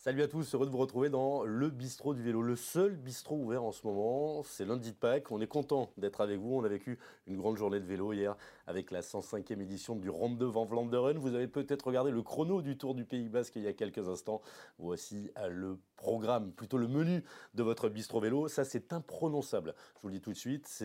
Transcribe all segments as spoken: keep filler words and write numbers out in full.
Salut à tous, heureux de vous retrouver dans le bistrot du vélo, le seul bistrot ouvert en ce moment. C'est lundi de Pâques, on est content d'être avec vous. On a vécu une grande journée de vélo hier avec la cent cinquième édition du Ronde van Vlaanderen. Vous avez peut-être regardé le chrono du Tour du Pays Basque il y a quelques instants. Voici euh, le programme, plutôt le menu de votre bistrot vélo. Ça, c'est imprononçable. Je vous le dis tout de suite, c'est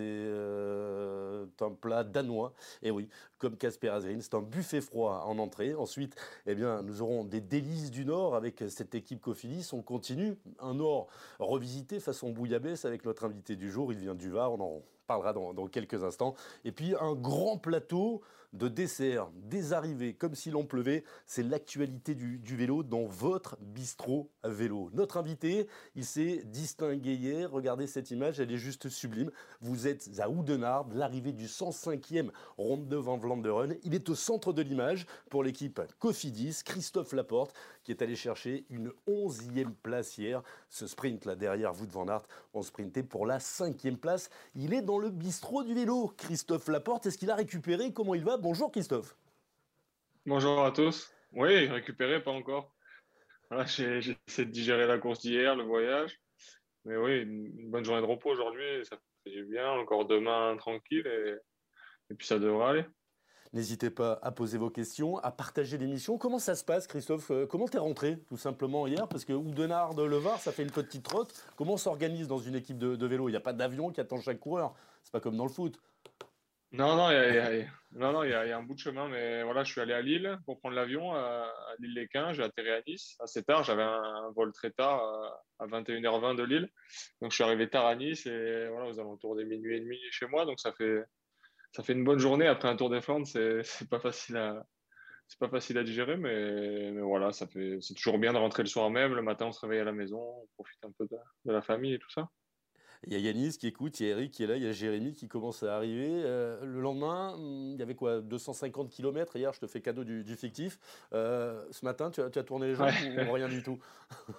euh, un plat danois. Et oui, comme Casper Asgreen, c'est un buffet froid en entrée. Ensuite, eh bien, nous aurons des délices du Nord avec cette équipe Cofidis. On continue, un Nord revisité façon bouillabaisse avec notre invité du jour. Il vient du Var, on en parlera dans, dans quelques instants. Et puis un grand plateau de desserts, des arrivées, comme si l'on pleuvait. C'est l'actualité du, du vélo dans votre bistrot à vélo. Notre invité, il s'est distingué hier. Regardez cette image, elle est juste sublime. Vous êtes à Oudenaarde, l'arrivée du cent cinquième Ronde van Vlaanderen. Il est au centre de l'image pour l'équipe Cofidis, Christophe Laporte, qui est allé chercher une onzième place hier. Ce sprint là derrière Wout van Aert, on sprintait pour la cinquième place. Il est dans le bistrot du vélo. Christophe Laporte, est-ce qu'il a récupéré? Comment il va? Bonjour Christophe. Bonjour à tous. Oui, récupéré, pas encore. Voilà, j'ai j'ai essayé de digérer la course d'hier, le voyage. Mais oui, une, une bonne journée de repos aujourd'hui, ça fait du bien. Encore demain, tranquille, et, et puis ça devrait aller. N'hésitez pas à poser vos questions, à partager l'émission. Comment ça se passe, Christophe? Euh, Comment t'es rentré, tout simplement, hier? Parce que Oudenaarde-le Var, ça fait une petite trotte. Comment on s'organise dans une équipe de, de vélo? Il n'y a pas d'avion qui attend chaque coureur. C'est pas comme dans le foot. Non, non, il y a, il y a- il y a- non, non, il y a, il y a un bout de chemin, mais voilà, je suis allé à Lille pour prendre l'avion à, à Lille-les-Quins. J'ai atterri à Nice assez tard. J'avais un, un vol très tard à, à vingt et une heures vingt de Lille. Donc, je suis arrivé tard à Nice et voilà, aux alentours des minuit et demi chez moi. Donc, ça fait, ça fait une bonne journée après un Tour des Flandres. C'est, c'est pas facile à, C'est pas facile à digérer, mais, mais voilà, ça fait, c'est toujours bien de rentrer le soir même. Le matin, on se réveille à la maison, on profite un peu de, de la famille et tout ça. Il y a Yanis qui écoute, il y a Eric qui est là, il y a Jérémy qui commence à arriver. Euh, le lendemain, hum, il y avait quoi, deux cent cinquante kilomètres. Hier, je te fais cadeau du, du fictif. Euh, ce matin, tu as, tu as tourné les Ouais. jambes ou rien du tout?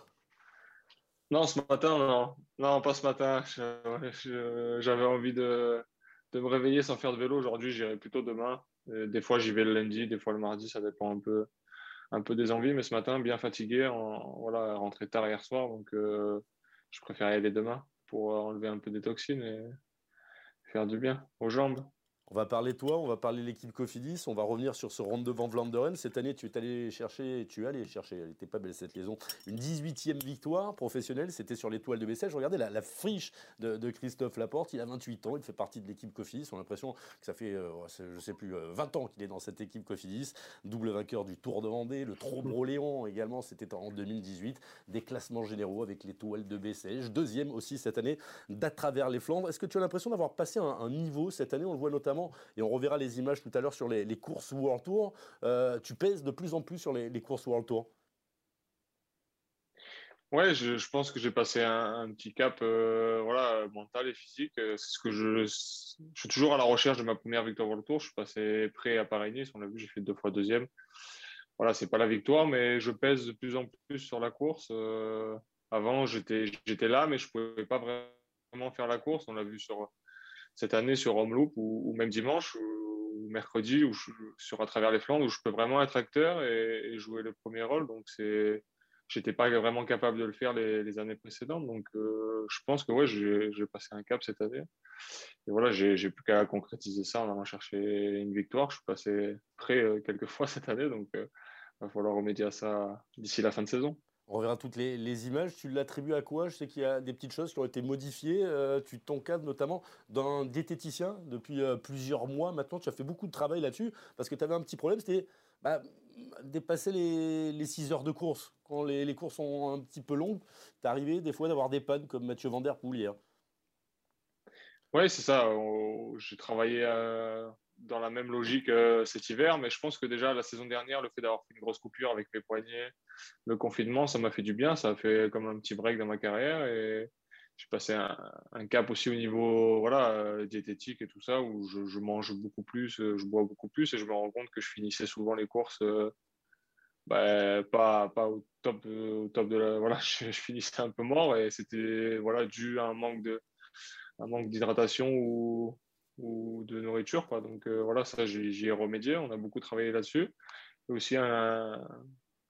Non, ce matin, non. Non, pas ce matin. Je- je- j'avais envie de, de me réveiller sans faire de vélo. Aujourd'hui, j'irai plutôt demain. Euh, Des fois, j'y vais le lundi, des fois le mardi, ça dépend un peu, un peu des envies. Mais ce matin, bien fatigué, en, voilà, rentré tard hier soir. Donc, euh, je préfère y aller demain pour enlever un peu des toxines et faire du bien aux jambes. On va parler de toi, on va parler de l'équipe Cofidis, on va revenir sur ce Ronde de Van Vlaanderen. Cette année, tu es allé chercher, tu es allé chercher, elle n'était pas belle cette liaison, une dix-huitième victoire professionnelle, c'était sur l'étoile de Bessèges. Regardez la, la friche de, de Christophe Laporte, il a vingt-huit ans, il fait partie de l'équipe Cofidis. On a l'impression que ça fait, euh, je sais plus, euh, vingt ans qu'il est dans cette équipe Cofidis. Double vainqueur du Tour de Vendée, le Trobro-Léon également, c'était en deux mille dix-huit. Des classements généraux avec l'étoile de Bessèges. Deuxième aussi cette année d'à travers les Flandres. Est-ce que tu as l'impression d'avoir passé un, un niveau cette année? On le voit notamment et on reverra les images tout à l'heure sur les, les courses World Tour. Euh, tu pèses de plus en plus sur les, les courses World Tour. Ouais, je, je pense que j'ai passé un, un petit cap, euh, voilà, mental et physique. Euh, C'est ce que je, je suis toujours à la recherche de ma première victoire World Tour. Je suis passé prêt à Paris-Nice. On l'a vu, j'ai fait deux fois deuxième. Voilà, c'est pas la victoire, mais je pèse de plus en plus sur la course. Euh, avant, j'étais, j'étais là, mais je pouvais pas vraiment faire la course. On l'a vu sur cette année sur Homeloop ou, ou même dimanche ou, ou mercredi ou je- sur à travers les Flandres où je peux vraiment être acteur et, et jouer le premier rôle. Donc c'est, j'étais pas vraiment capable de le faire les, les années précédentes. Donc euh, je pense que ouais, j'ai, j'ai passé un cap cette année. Et voilà, j'ai, j'ai plus qu'à concrétiser ça en allant chercher une victoire. Je suis passé près euh, quelques fois cette année, donc euh, va falloir remédier à ça d'ici la fin de saison. On verra toutes les, les images. Tu l'attribues à quoi? Je sais qu'il y a des petites choses qui ont été modifiées. Euh, tu t'encadres notamment d'un diététicien depuis euh, plusieurs mois maintenant. Tu as fait beaucoup de travail là-dessus parce que tu avais un petit problème, c'était bah, dépasser les, les six heures de course. Quand les, les courses sont un petit peu longues, t'arrivais des fois d'avoir des pannes comme Mathieu Van Der Poel hier. Ouais, c'est ça. On- J'ai travaillé euh, dans la même logique euh, cet hiver, mais je pense que déjà la saison dernière, le fait d'avoir fait une grosse coupure avec mes poignets, le confinement, ça m'a fait du bien. Ça a fait comme un petit break dans ma carrière et j'ai passé un, un cap aussi au niveau voilà euh, diététique et tout ça où je, je mange beaucoup plus, euh, je bois beaucoup plus et je me rends compte que je finissais souvent les courses euh, bah, pas pas au top euh, au top de la voilà je, je finissais un peu mort et c'était voilà dû à un manque de un manque d'hydratation ou, ou de nourriture, quoi. Donc euh, voilà, ça, j'y j'y ai remédié. On a beaucoup travaillé là-dessus. Et aussi, un, je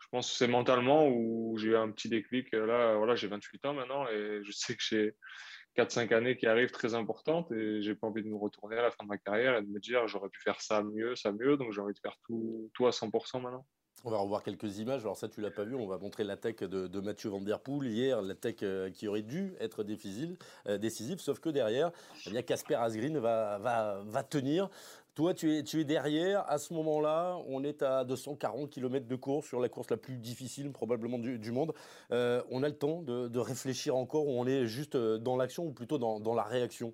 pense que c'est mentalement où j'ai eu un petit déclic. Là, voilà, j'ai vingt-huit ans maintenant et je sais que j'ai quatre cinq années qui arrivent très importantes et j'ai pas envie de me retourner à la fin de ma carrière et de me dire j'aurais pu faire ça mieux, ça mieux. Donc j'ai envie de faire tout, tout à cent pour cent maintenant. On va revoir quelques images. Alors ça, tu l'as pas vu. On va montrer l'attaque de, de Mathieu Van Der Poel hier, l'attaque euh, qui aurait dû être décisive, euh, décisive, sauf que derrière, eh bien Casper Asgreen va, va, va tenir. Toi, tu es, tu es derrière. À ce moment-là, on est à deux cent quarante kilomètres de course sur la course la plus difficile probablement du, du monde. Euh, on a le temps de, de réfléchir encore ou on est juste euh, dans l'action ou plutôt dans, dans la réaction?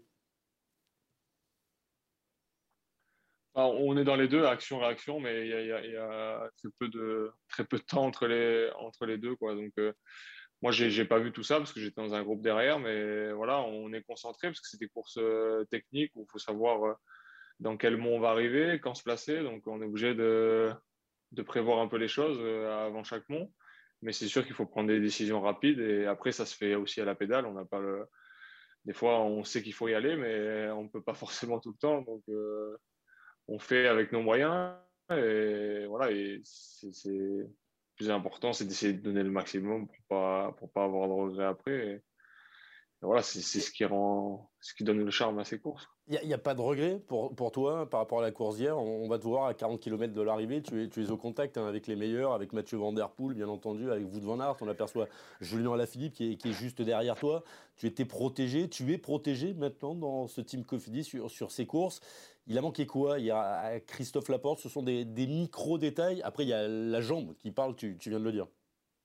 Alors, on est dans les deux, action-réaction, mais il y a, il y a- il y a très peu de, très peu de temps entre les, entre les deux, quoi. Donc, euh, moi, j'ai, j'ai pas vu tout ça parce que j'étais dans un groupe derrière, mais voilà, on est concentré parce que c'est des courses euh, techniques où il faut savoir euh, dans quel mont on va arriver, quand se placer. Donc, on est obligé de, de prévoir un peu les choses euh, avant chaque mont. Mais c'est sûr qu'il faut prendre des décisions rapides et après, ça se fait aussi à la pédale. On n'a pas le, des fois, on sait qu'il faut y aller, mais on peut pas forcément tout le temps. Donc, euh, on fait avec nos moyens et voilà. Et c'est, c'est le plus important, c'est d'essayer de donner le maximum pour pas pour pas avoir de regrets après. Et voilà, c'est c'est ce qui rend, ce qui donne le charme à ces courses. Il n'y a, a, pas de regret pour, pour toi par rapport à la course d'hier. On, on va te voir à quarante kilomètres de l'arrivée. Tu es, tu es au contact hein, avec les meilleurs, avec Mathieu Van Der Poel, bien entendu, avec Wout van Aert. On aperçoit Julien Alaphilippe qui est, qui est juste derrière toi. Tu étais protégé. Tu es protégé maintenant dans ce team Cofidis sur, sur ces courses. Il a manqué quoi? Il y a Christophe Laporte. Ce sont des, des micro-détails. Après, il y a la jambe qui parle, tu, tu viens de le dire.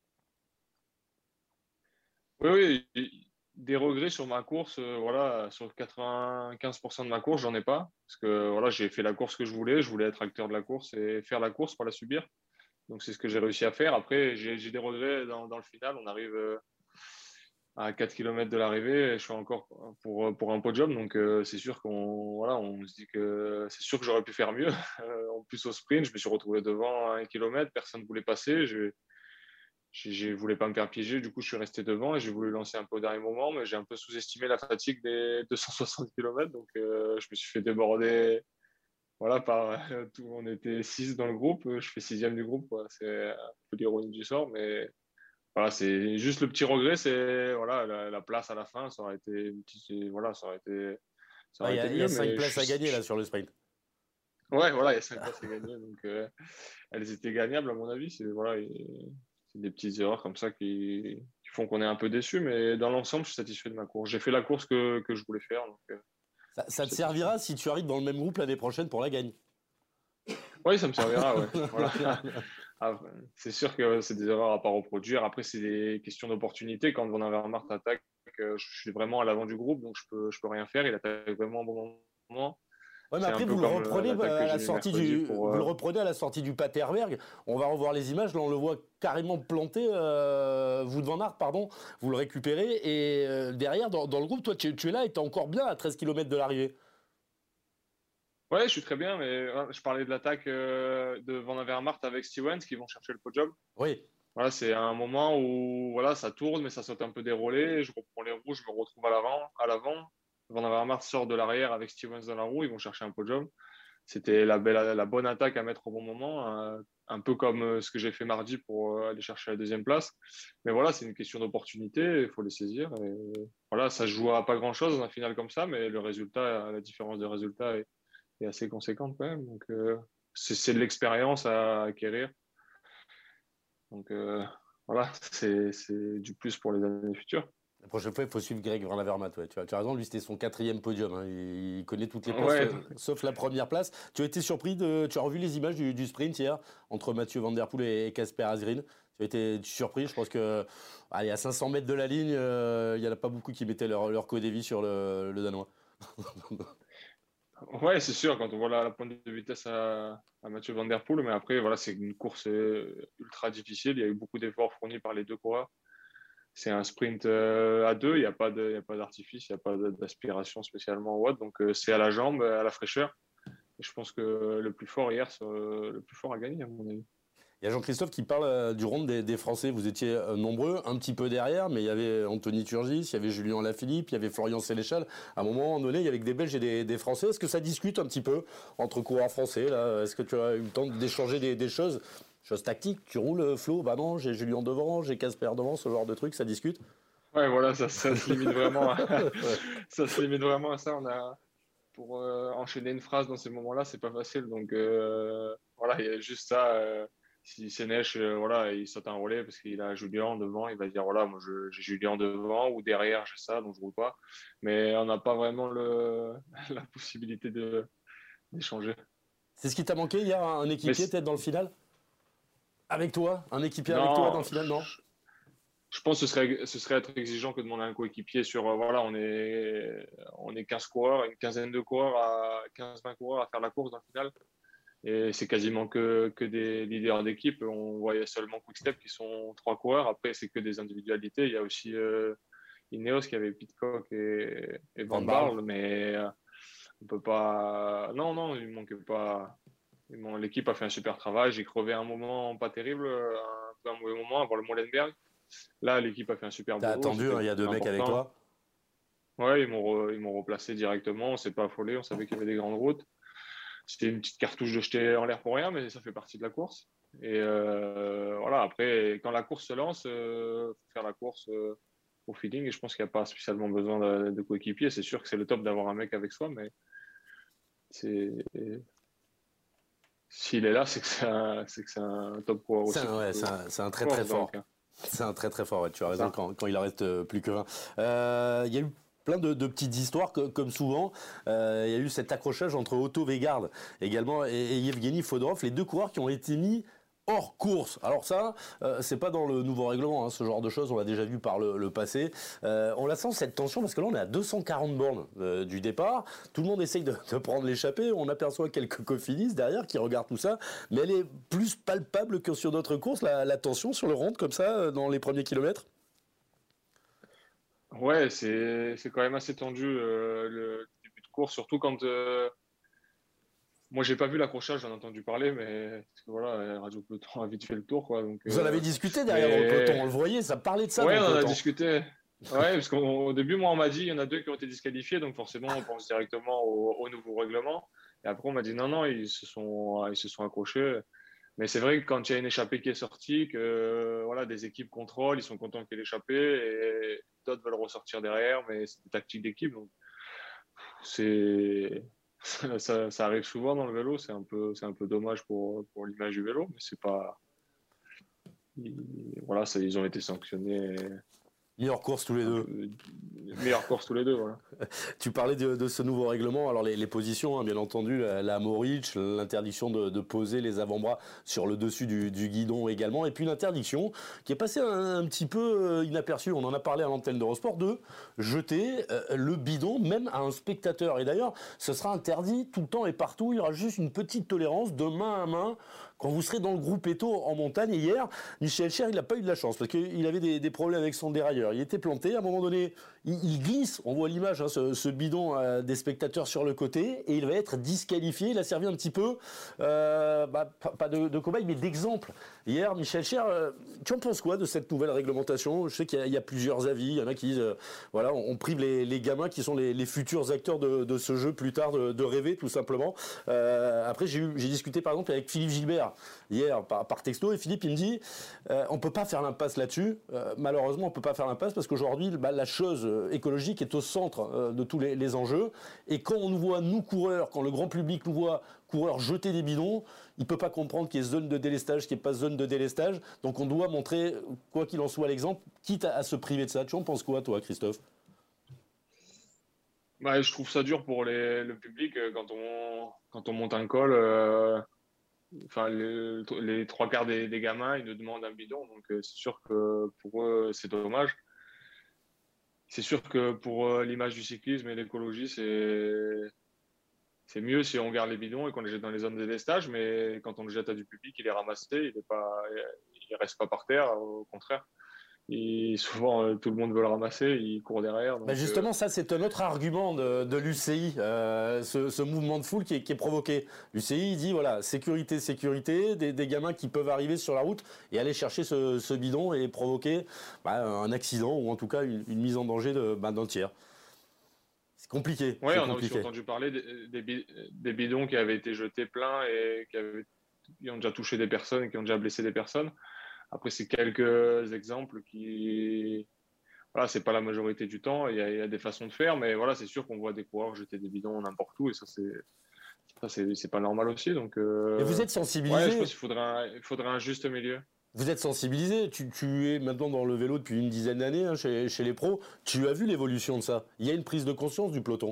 Oui, oui. Des regrets sur ma course, euh, voilà, sur quatre-vingt-quinze pour cent de ma course, j'en ai pas. Parce que voilà, j'ai fait la course que je voulais, je voulais être acteur de la course et faire la course, pas la subir. Donc c'est ce que j'ai réussi à faire. Après, j'ai j'ai des regrets dans, dans le final. On arrive euh, à quatre kilomètres de l'arrivée, je suis encore pour, pour un podium. Donc euh, c'est sûr qu'on voilà, on se dit que c'est sûr que j'aurais pu faire mieux. Euh, en plus au sprint, je me suis retrouvé devant à un kilomètre, personne ne voulait passer. Je je voulais pas me faire piéger, du coup je suis resté devant et j'ai voulu lancer un peu au dernier moment, mais j'ai un peu sous-estimé la fatigue des deux cent soixante kilomètres, donc euh, je me suis fait déborder. Voilà, par euh, tout, on était six dans le groupe, je fais sixième du groupe, quoi. C'est un peu l'ironie du sort, mais voilà, c'est juste le petit regret, c'est voilà la, la place à la fin, ça aurait été voilà, ça aurait été ça Il aurait y, été a, y a mieux, cinq mais places je à gagner là suis sur le sprint. ouais, voilà, il y a cinq places à gagner, donc euh, elles étaient gagnables à mon avis. C'est voilà, et c'est des petites erreurs comme ça qui, qui font qu'on est un peu déçu, mais dans l'ensemble, je suis satisfait de ma course. J'ai fait la course que, que je voulais faire, donc euh, Ça, je ça suis te satisfait. servira si tu arrives dans le même groupe l'année prochaine pour la gagne. Oui, ça me servira, ouais. Voilà. Ah, c'est sûr que c'est des erreurs à pas reproduire. Après, c'est des questions d'opportunité. Quand Van Avermaet attaque, euh, je suis vraiment à l'avant du groupe, donc je peux, je peux rien faire. Il attaque vraiment au bon moment. Ouais, mais C'est un après, peu vous le comme reprenez l'attaque bah, que à j'ai la mis sortie mercredi du, pour. vous le euh, reprenez à la sortie du Paterberg. On va revoir les images. Là, on le voit carrément planté. Euh, vous de Van Aert, pardon. Vous le récupérez et euh, derrière, dans, dans le groupe, toi, tu, tu es là et t'es encore bien à treize kilomètres de l'arrivée. Ouais, je suis très bien, mais euh, je parlais de l'attaque euh, de Van Avermaet avec Stevens qui vont chercher le podium. Oui. Voilà, c'est un moment où voilà, ça tourne, mais ça saute un peu des relais. Je reprends les roues, je me retrouve à l'avant. À l'avant. Van Avermaet sort de l'arrière avec Stevens dans la roue. Ils vont chercher un podium. C'était la, belle, la bonne attaque à mettre au bon moment, euh, un peu comme euh, ce que j'ai fait mardi pour euh, aller chercher la deuxième place. Mais voilà, c'est une question d'opportunité, il faut les saisir. Et voilà, ça se joue à pas grand-chose dans un final comme ça, mais le résultat, la différence de résultat est, est assez conséquente quand même. Donc euh, c'est de l'expérience à acquérir. Donc euh, voilà, c'est du plus pour les années futures. La prochaine fois, il faut suivre Greg Van Avermaet. Ouais. Tu, as, tu as raison, lui, c'était son quatrième podium. Hein. Il, il connaît toutes les places, Ouais, euh, sauf la première place. Tu as été surpris de. Tu as revu les images du, du sprint hier entre Mathieu Van Der Poel et Casper Asgreen. Tu as été surpris. Je pense que, allez, à cinq cents mètres de la ligne, euh, il n'y en a pas beaucoup qui mettaient leur, leur codévie sur le, le Danois. ouais, c'est sûr, quand on voit la, la pointe de vitesse à, à Mathieu Van Der Poel, mais après, voilà, c'est une course euh, ultra difficile. Il y a eu beaucoup d'efforts fournis par les deux coureurs. C'est un sprint euh, à deux, il n'y a pas d'artifice, il n'y a pas d'aspiration spécialement ou autre. Donc, euh, c'est à la jambe, à la fraîcheur. Et je pense que le plus fort hier, euh, le plus fort a gagné, à mon avis. Il y a Jean-Christophe qui parle euh, du round des, des Français. Vous étiez euh, nombreux, un petit peu derrière, mais il y avait Anthony Turgis, il y avait Julien Alaphilippe, il y avait Florian Sénéchal. À un moment donné, il y avait que des Belges et des, des Français. Est-ce que ça discute un petit peu entre coureurs français là? Est-ce que tu as eu le temps d'échanger des, des choses? Chose tactique, tu roules Flo, bah non, j'ai Julien devant, j'ai Casper devant, ce genre de truc, ça discute. Ouais, voilà, ça, ça se limite vraiment à, Ouais. ça se limite vraiment à ça. On a, pour euh, enchaîner une phrase dans ces moments-là, c'est pas facile. Donc euh, voilà, il y a juste ça. Euh, si Sénèche, euh, voilà, il saute un relais parce qu'il a Julien devant, il va dire voilà, moi je- j'ai Julien devant ou derrière, j'ai ça, donc je roule pas. Mais on n'a pas vraiment le, la possibilité de d'échanger. C'est ce qui t'a manqué hier, un Mais équipier c- peut-être dans le final? Avec toi? Un équipier avec toi dans le non, final, non? je pense que ce serait, ce serait être exigeant que de demander à un coéquipier sur, euh, voilà, on est, on est quinze coureurs, une quinzaine de coureurs, à quinze vingt coureurs à faire la course dans le final. Et c'est quasiment que, que des leaders d'équipe. On voyait seulement Quickstep qui sont trois coureurs. Après, c'est que des individualités. Il y a aussi euh, Ineos qui avait Pitcock et, et Van Van Barle. Barle, mais euh, on peut pas. Non, non, il manquait pas. Bon, l'équipe a fait un super travail. J'ai crevé un moment pas terrible, un peu un mauvais moment avant le Molenberg. Là, l'équipe a fait un super T'as boulot. attendu, C'était hein, le il y a deux plus mecs avec important. toi. Ouais, ils m'ont re- ils m'ont replacé directement. On s'est pas affolé. On savait qu'il y avait des grandes routes. C'était une petite cartouche de jeter en l'air pour rien, mais ça fait partie de la course. Et euh, voilà, après, quand la course se lance, il euh, faut faire la course euh, au feeling. Et je pense qu'il n'y a pas spécialement besoin de, de coéquipier. C'est sûr que c'est le top d'avoir un mec avec soi, mais c'est s'il est là, c'est que c'est un, c'est que c'est un top coureur C'est aussi un, pour ouais, ce c'est un, c'est un très très course. Donc, fort. C'est un très très fort, ouais, tu as c'est raison, ça. quand, quand il en reste euh, plus que vingt. Euh, Il y a eu plein de, de petites histoires, que- comme souvent. Euh, Il y a eu cet accrochage entre Otto Vegard également et, et Yevgeny Fodorov, les deux coureurs qui ont été mis hors course. Alors ça, euh, c'est pas dans le nouveau règlement, hein, ce genre de choses, on l'a déjà vu par le, le passé. Euh, on la sent cette tension parce que là on est à deux cent quarante bornes euh, du départ, tout le monde essaye de, de prendre l'échappée, on aperçoit quelques cofinis derrière qui regardent tout ça, mais elle est plus palpable que sur d'autres courses, la, la tension sur le rond comme ça euh, dans les premiers kilomètres. Ouais, c'est c'est quand même assez tendu euh, le début de course, surtout quand euh, moi j'ai pas vu l'accrochage, j'en ai entendu parler, mais parce que voilà, Radio Peloton a vite fait le tour, quoi. Donc, Vous en avez euh, discuté derrière dans le peloton, mais on le voyait, ça parlait de ça dans ouais, le on en a peloton. discuté. Ouais, parce qu'au début, moi, on m'a dit, il y en a deux qui ont été disqualifiés, donc forcément, on pense directement au, au nouveau règlement. Et après, on m'a dit, non, non, ils se sont, ils se sont accrochés. Mais c'est vrai que quand il y a une échappée qui est sortie, que voilà, des équipes contrôlent, ils sont contents qu'il y ait l'échappée, et d'autres veulent ressortir derrière, mais c'est des tactiques d'équipe. Donc, c'est, ça, ça arrive souvent dans le vélo, c'est un peu, c'est un peu dommage pour, pour l'image du vélo, mais c'est pas, ils- voilà, ça, ils ont été sanctionnés Mis hors course tous les un deux. peu meilleure course tous les deux, voilà. Tu parlais de, de ce nouveau règlement. Alors les, les positions, hein, bien entendu, la, la Moritz, l'interdiction de, de poser les avant-bras sur le dessus du, du guidon également, et puis l'interdiction qui est passée un, un petit peu euh, inaperçue. On en a parlé à l'antenne d'Eurosport de jeter euh, le bidon même à un spectateur. Et d'ailleurs, ce sera interdit tout le temps et partout. Il y aura juste une petite tolérance de main à main quand vous serez dans le groupe Eto en montagne. Et hier, Michel Cher, il n'a pas eu de la chance parce qu'il avait des, des problèmes avec son dérailleur. Il était planté. À un moment donné, il, il glisse. On voit l'image, hein, ce, ce bidon euh, des spectateurs sur le côté, et il va être disqualifié. Il a servi un petit peu, euh, bah, pas, pas de, de cobaye, mais d'exemple. Hier, Michel Cher, euh, tu en penses quoi de cette nouvelle réglementation? Je sais qu'il y, y a plusieurs avis. Il y en a qui disent, euh, voilà, on, on prive les, les gamins qui sont les, les futurs acteurs de, de ce jeu plus tard de, de rêver, tout simplement. Euh, après, j'ai, eu, j'ai discuté par exemple avec Philippe Gilbert hier par, par texto, et Philippe il me dit euh, on peut pas faire l'impasse là-dessus. Euh, malheureusement, on peut pas faire l'impasse parce qu'aujourd'hui, bah, la chose écologique est au centre euh, de tous les, les enjeux. Et quand on nous voit, nous coureurs, quand le grand public nous voit coureurs jeter des bidons, il peut pas comprendre qu'il y ait zone de délestage, qu'il n'y ait pas zone de délestage. Donc on doit montrer, quoi qu'il en soit, l'exemple, quitte à, à se priver de ça. Tu en penses quoi, toi, Christophe? Bah, je trouve ça dur pour les, le public euh, quand on, quand on monte un col. Euh, enfin, les, les trois quarts des, des gamins, ils nous demandent un bidon. Donc, euh, c'est sûr que pour eux, c'est dommage. C'est sûr que pour euh, l'image du cyclisme et l'écologie, c'est, c'est mieux si on garde les bidons et qu'on les jette dans les zones de délestage. Mais quand on le jette à du public, il est ramassé, il est pas, il reste pas par terre. Au contraire. Et souvent, euh, tout le monde veut le ramasser, il court derrière. Ben Donc, euh, justement, ça c'est un autre argument de, de l'U C I, euh, ce, ce mouvement de foule qui est, qui est provoqué. L'U C I il dit voilà, sécurité, sécurité, des, des gamins qui peuvent arriver sur la route et aller chercher ce, ce bidon et provoquer bah, un accident ou en tout cas une, une mise en danger de, bah, d'un tiers. C'est compliqué, ouais, c'est on a aussi compliqué. entendu parler des, des, bi- des bidons qui avaient été jetés pleins et qui avaient qui ont déjà touché des personnes et qui ont déjà blessé des personnes. Après, c'est quelques exemples qui, voilà, c'est pas la majorité du temps. Il y a, il y a des façons de faire, mais voilà, c'est sûr qu'on voit des coureurs jeter des bidons n'importe où, et ça, c'est, ça, c'est, c'est pas normal aussi. Donc, Et vous euh, êtes ouais, je pense sensibilisé. qu'il faudrait un, il faudrait un juste milieu. Vous êtes sensibilisé. Tu, tu es maintenant dans le vélo depuis une dizaine d'années hein, chez, chez les pros. Tu as vu l'évolution de ça. Il y a une prise de conscience du peloton.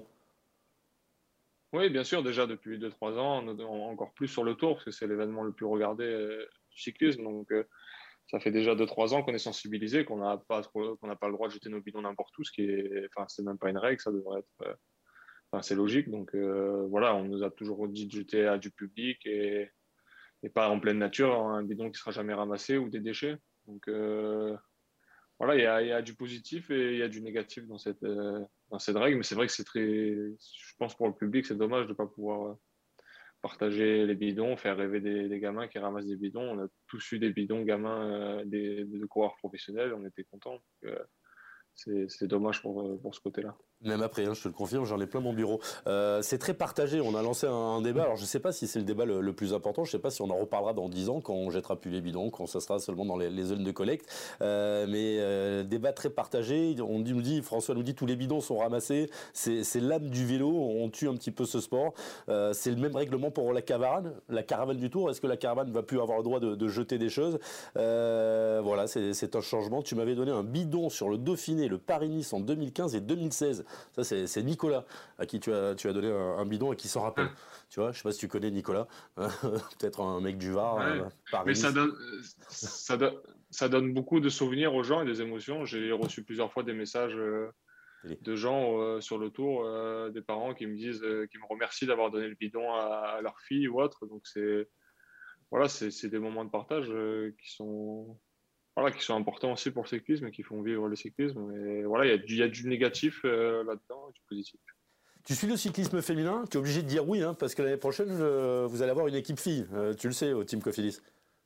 Oui, bien sûr, déjà depuis deux trois ans, on- on- encore plus sur le Tour, parce que c'est l'événement le plus regardé euh, du cyclisme. Donc, euh, ça fait déjà deux trois ans qu'on est sensibilisé, qu'on n'a pas trop, qu'on n'a pas le droit de jeter nos bidons n'importe où, ce qui est, enfin, c'est même pas une règle, ça devrait être, euh, enfin, c'est logique. Donc, euh, voilà, on nous a toujours dit de jeter à du public et, et pas en pleine nature, un bidon qui sera jamais ramassé ou des déchets. Donc, euh, voilà, il y a, il y a du positif et il y a du négatif dans cette, euh, dans cette règle, mais c'est vrai que c'est très, je pense pour le public, c'est dommage de ne pas pouvoir euh, partager les bidons, faire rêver des, des gamins qui ramassent des bidons. On a tous eu des bidons gamins, euh, des, des coureurs professionnels, on était contents. Donc, euh, c'est, c'est dommage pour, euh, pour ce côté-là. Même après, hein, je te le confirme, j'en ai plein mon bureau. Euh, c'est très partagé. On a lancé un, un débat. Alors, je ne sais pas si c'est le débat le, le plus important. Je ne sais pas si on en reparlera dans dix ans, quand on jettera plus les bidons, quand ça sera seulement dans les, les zones de collecte. Euh, mais euh, débat très partagé. On dit, nous dit, François nous dit, tous les bidons sont ramassés. C'est, c'est l'âme du vélo. On tue un petit peu ce sport. Euh, c'est le même règlement pour la caravane, la caravane du Tour. Est-ce que la caravane ne va plus avoir le droit de, de jeter des choses? euh, Voilà, c'est, c'est un changement. Tu m'avais donné un bidon sur le Dauphiné, le Paris-Nice en deux mille quinze et deux mille seize. Ça, c'est, c'est Nicolas à qui tu as, tu as donné un, un bidon et qui s'en rappelle. Tu vois, je sais pas si tu connais Nicolas, peut-être un mec du Var, Ouais. euh, Mais ça Paris-Nice. donne, ça, donne, ça donne beaucoup de souvenirs aux gens et des émotions. J'ai reçu plusieurs fois des messages euh, Télé. de gens euh, sur le Tour, euh, des parents qui me disent, euh, qui me remercient d'avoir donné le bidon à, à leur fille ou autre. Donc, c'est, voilà, c'est, c'est des moments de partage euh, qui sont, voilà, qui sont importants aussi pour le cyclisme et qui font vivre le cyclisme. Et voilà, il y a du, il y a du négatif euh, là-dedans et du positif. Tu suis le cyclisme féminin, tu es obligé de dire oui, hein, parce que l'année prochaine, je- vous allez avoir une équipe fille. Euh, tu le sais, au Team Cofidis.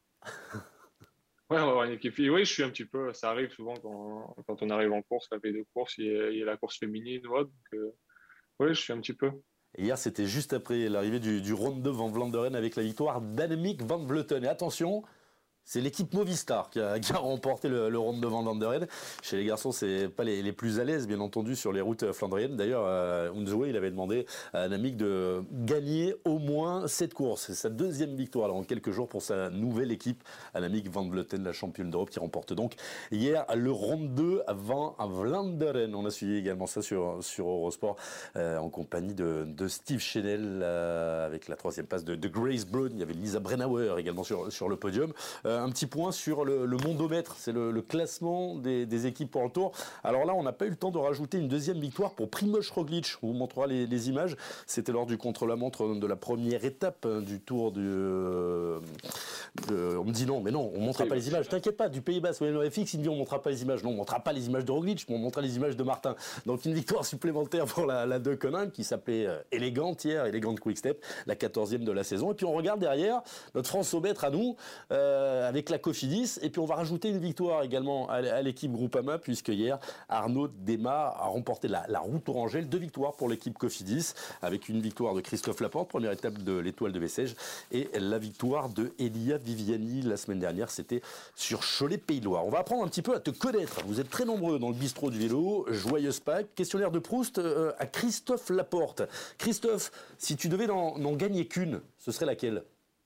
Ouais, on va avoir une équipe. Oui, je suis un petit peu. Ça arrive souvent quand, quand on arrive en course, la veille de course, il y a, il y a la course féminine ou autre. Donc, euh, oui, je suis un petit peu. Et hier, c'était juste après l'arrivée du, du Ronde deux Van Vlaanderen avec la victoire d'Annemiek van Vleuten. Et attention, c'est l'équipe Movistar qui a, qui a remporté le, le Ronde de Van Vlaanderen. Chez les garçons, c'est pas les, les plus à l'aise, bien entendu, sur les routes flandriennes. D'ailleurs, euh, Unzoe, il avait demandé à Annemiek de gagner au moins cette course. C'est sa deuxième victoire alors, en quelques jours pour sa nouvelle équipe, Annemiek van Vleuten, la championne d'Europe, qui remporte donc hier le Ronde deux à Van Vlaanderen. On a suivi également ça sur, sur Eurosport euh, en compagnie de, de Steve Chenel euh, avec la troisième place de, de Grace Brown. Il y avait Lisa Brennauer également sur, sur le podium. Euh, un petit point sur le, le mondomètre, c'est le, le classement des, des équipes pour le Tour. Alors là, on n'a pas eu le temps de rajouter une deuxième victoire pour Primož Roglič. On vous montrera les, les images. C'était lors du contre-la-montre de la première étape hein, du Tour du... Euh, de, on me dit non, mais non, on ne montrera pas les images. T'inquiète pas, du Pays Basque. Le F X, il me dit on ne montrera pas les images. Non, on ne montrera pas les images de Roglič, mais on montrera les images de Martin. Donc une victoire supplémentaire pour la, la De Koning qui s'appelait euh, élégante hier, élégante Quick Step, la quatorzième de la saison. Et puis on regarde derrière notre France-Aubêtre à nous, euh, avec la Cofidis, et puis on va rajouter une victoire également à l'équipe Groupama, puisque hier, Arnaud Desmar a remporté la, la route orangelle, deux victoires pour l'équipe Cofidis, avec une victoire de Christophe Laporte, première étape de l'Étoile de Bessèges, et la victoire de Elia Viviani la semaine dernière, c'était sur Cholet-Pays-de-Loire. On va apprendre un petit peu à te connaître. Vous êtes très nombreux dans le bistrot du vélo, joyeuse Pâques, questionnaire de Proust euh, à Christophe Laporte. Christophe, si tu devais n'en, n'en gagner qu'une, ce serait laquelle?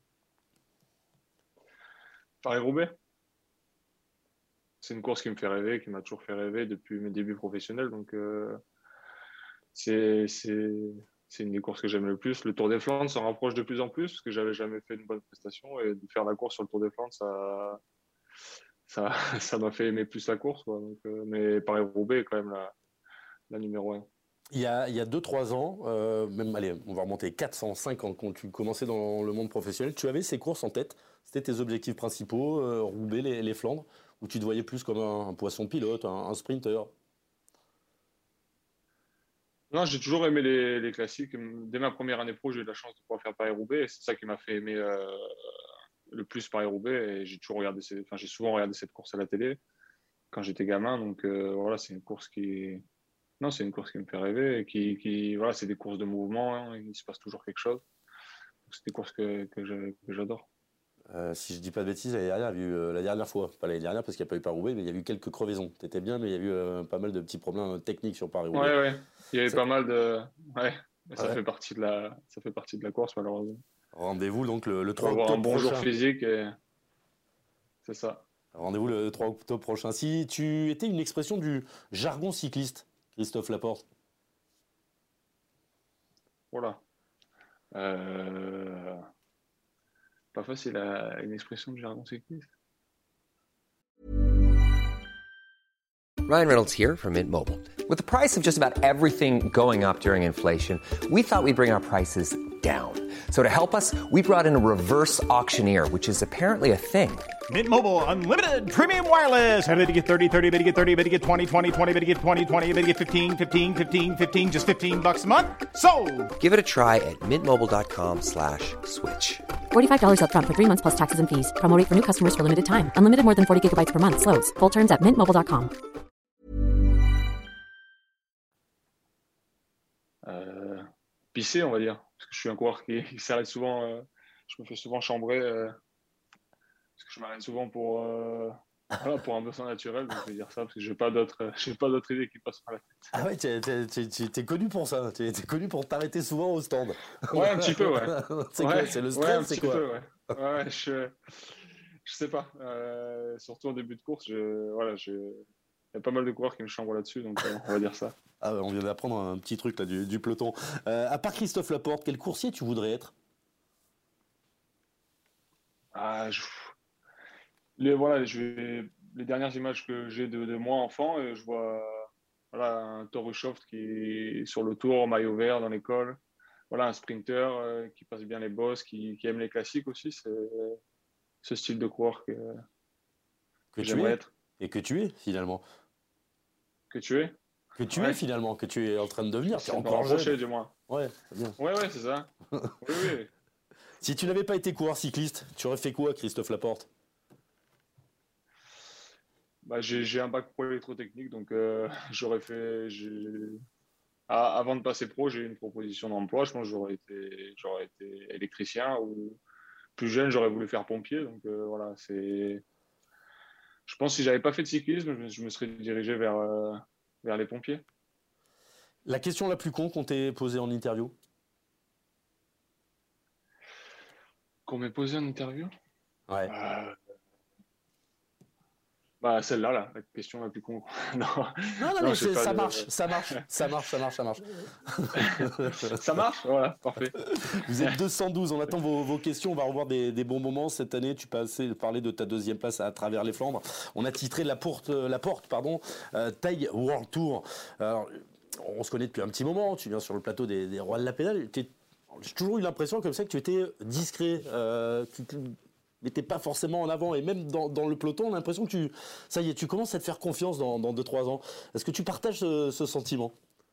Paris-Roubaix, c'est une course qui me fait rêver, qui m'a toujours fait rêver depuis mes débuts professionnels. Donc, euh, c'est, c'est, c'est une des courses que j'aime le plus. Le Tour des Flandres s'en rapproche de plus en plus, parce que j'avais jamais fait une bonne prestation. Et de faire la course sur le Tour des Flandres, ça, ça, ça m'a fait aimer plus la course, quoi. Donc, euh, mais Paris-Roubaix est quand même la, la numéro un. Il y a, il y a deux trois ans, euh, même, allez, on va remonter quatre cent cinq ans quand tu commençais dans le monde professionnel, tu avais ces courses en tête. C'était tes objectifs principaux, euh, Roubaix, les, les Flandres, où tu te voyais plus comme un, un poisson pilote, un, un sprinter. Non, j'ai toujours aimé les, les classiques. Dès ma première année pro, j'ai eu la chance de pouvoir faire Paris-Roubaix. Et c'est ça qui m'a fait aimer euh, le plus Paris-Roubaix. Et j'ai toujours regardé, ces, enfin, j'ai souvent regardé cette course à la télé quand j'étais gamin. Donc euh, voilà, c'est une course qui, non, c'est une course qui me fait rêver. Et qui, qui, voilà, c'est des courses de mouvement. Hein, il se passe toujours quelque chose. Donc, c'est des courses que, que, je, que j'adore. Euh, si je dis pas de bêtises, l'année dernière, il y a eu, euh, la dernière fois, pas l'année dernière parce qu'il n'y a pas eu Paris-Roubaix, mais il y a eu quelques crevaisons. T'étais bien, mais il y a eu euh, pas mal de petits problèmes techniques sur Paris-Roubaix. Ouais, ouais. Il y avait Ça- pas mal de. Ouais. Mais ça ouais. fait partie de la, ça fait partie de la course, malheureusement. Rendez-vous donc le, le Il faut trois avoir un octobre bon jour prochain. physique et c'est ça. Rendez-vous le trois octobre prochain. Si tu étais une expression du jargon cycliste, Christophe Laporte. Voilà. Euh... Pas facile à une expression de jargon cycliste. Ryan Reynolds here from Mint Mobile. With the price of just about everything going up during inflation, we thought we'd bring our prices down. So to help us, we brought in a reverse auctioneer, which is apparently a thing. Mint Mobile Unlimited Premium Wireless. How to get thirty, thirty, how to get thirty, how to get twenty, twenty, twenty, how to get twenty, twenty, how to get fifteen, fifteen, fifteen, fifteen, just fifteen bucks a month? Sold! Give it a try at mintmobile.com slash switch. forty-five dollars up front for three months plus taxes and fees. Promo rate for new customers for limited time. Unlimited more than forty gigabytes per month. Slows full terms at mint mobile dot com. Euh... Pisser, on va dire. Parce que je suis un coureur qui, qui s'arrête souvent. Euh... Je me fais souvent chambrer. Euh... Parce que je m'arrête souvent pour, euh... voilà, pour un besoin naturel. Donc je vais dire ça parce que je n'ai pas d'autres j'ai pas d'autres idées qui passent par la tête. Ah ouais, tu es connu pour ça. Tu es connu pour t'arrêter souvent au stand. Ouais, un petit peu, ouais. c'est ouais, quoi? C'est le stress, ouais, un c'est petit quoi? peu, ouais. ouais, je, je sais pas. Euh, surtout au début de course, je, voilà, je, il y a pas mal de coureurs qui me chambrent là-dessus, donc euh, on va dire ça. Ah, on vient d'apprendre un petit truc là du, du peloton. Euh, à part Christophe Laporte, quel coursier tu voudrais être? Ah, je, les, voilà, je vais, les dernières images que j'ai de, de moi enfant, euh, je vois voilà, un Torushoft qui est sur le tour, maillot vert dans l'école. Voilà, un sprinter euh, qui passe bien les bosses, qui, qui aime les classiques aussi. C'est ce style de coureur que, que, que tu j'aimerais es être. et que tu es finalement. Que tu es Que tu ouais. es finalement, que tu es en train de devenir. Tu es C'est encore rapproché, jeune. du moins. Ouais, c'est bien. Ouais, ouais, c'est ça. oui, oui. Si tu n'avais pas été coureur cycliste, tu aurais fait quoi, Christophe Laporte? Bah, j'ai, j'ai un bac pro électrotechnique, donc euh, j'aurais fait. J'ai... Ah, avant de passer pro, j'ai eu une proposition d'emploi. Je pense que j'aurais été, j'aurais été électricien ou plus jeune, j'aurais voulu faire pompier. Donc euh, voilà, c'est. Je pense que si j'avais pas fait de cyclisme, je, je me serais dirigé vers, euh, vers les pompiers. La question la plus con qu'on t'ait posée en interview? Qu'on m'ait posé en interview? Ouais. Euh... Bah, celle-là, là, la question la plus con. non, non, non, non mais ça, de... marche, ça marche, ça marche, ça marche, ça marche, ça marche, voilà, parfait. Vous êtes deux cent douze, on attend vos, vos questions, on va revoir des, des bons moments. Cette année, tu parlais de ta deuxième place à travers les Flandres. On a titré la porte, la porte pardon, euh, Taille World Tour. Alors, on se connaît depuis un petit moment, tu viens sur le plateau des, des Rois de la Pédale. J'ai toujours eu l'impression comme ça que tu étais discret, euh, tu, tu n'étais pas forcément en avant, et même dans, dans le peloton, on a l'impression que tu, ça y est, tu commences à te faire confiance dans, dans deux trois ans. Est-ce que tu partages ce, ce sentiment?